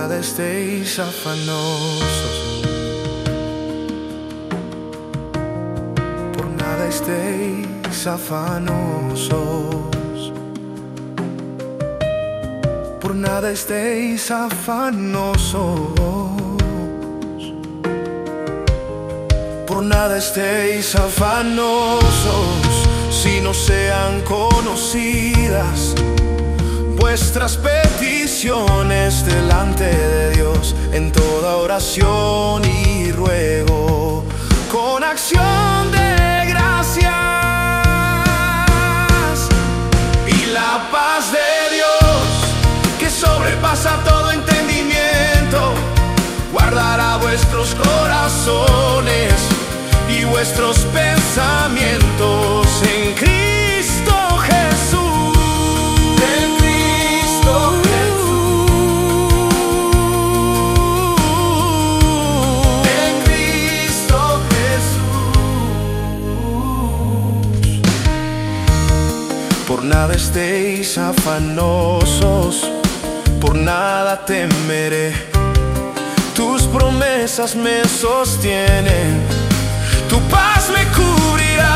nada estéis afanosos, por nada estéis afanosos, por nada estéis afanosos, por nada estéis afanosos, si no sean conocidas vuestras peticiones delante de Dios en toda oración y ruego, con acción de gracias. Y la paz de Dios, que sobrepasa todo entendimiento, guardará vuestros corazones y vuestros pensamientos en Cristo Jesús. Por nada estéis afanosos, por nada temeré. Tus promesas me sostienen, tu paz me cubrirá.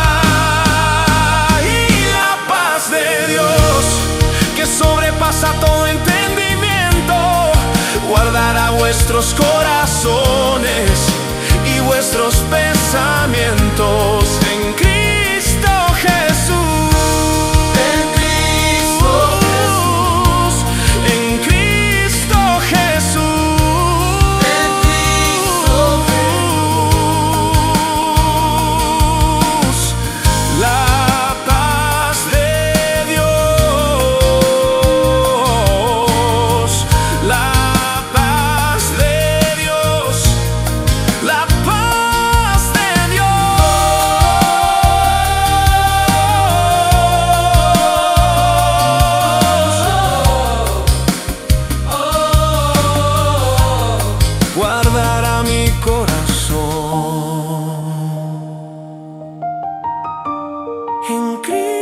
Y la paz de Dios, que sobrepasa todo entendimiento, guardará vuestros corazones y vuestros pensamientos en Cristo Jesús. Guardará mi corazón en Cristo.